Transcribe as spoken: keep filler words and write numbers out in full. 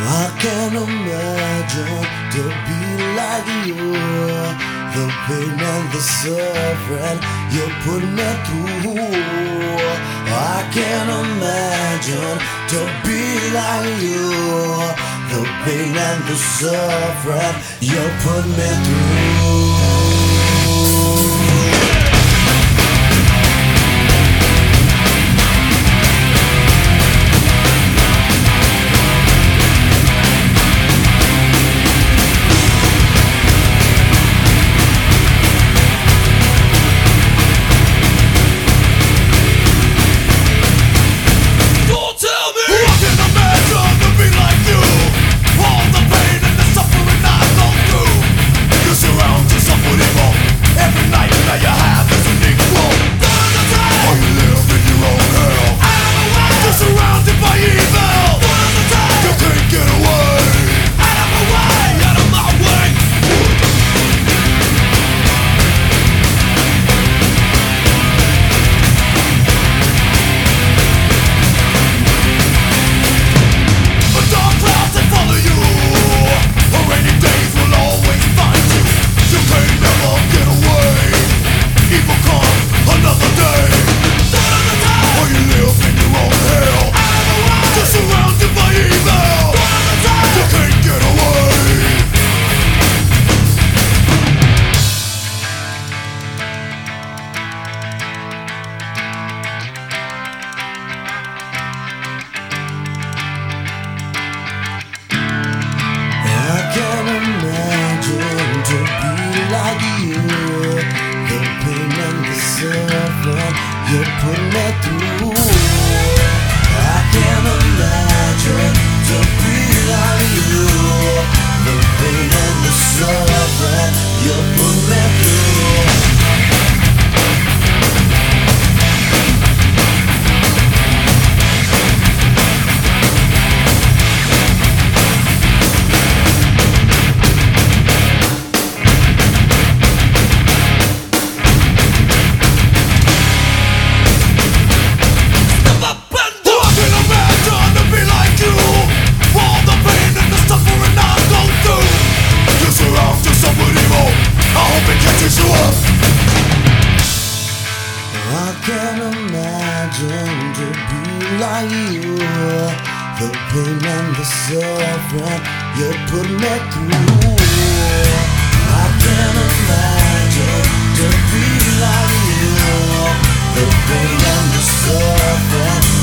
I can't imagine to be like you. The pain and the suffering you put me through. I can't imagine to be like you. The pain and the suffering you put me through. You put me through. I can't imagine to be like you. The pain and the suffering you put me through. I can't imagine to be like you. The pain and the suffering you put me through. I can't imagine to be like you. The pain and the suffering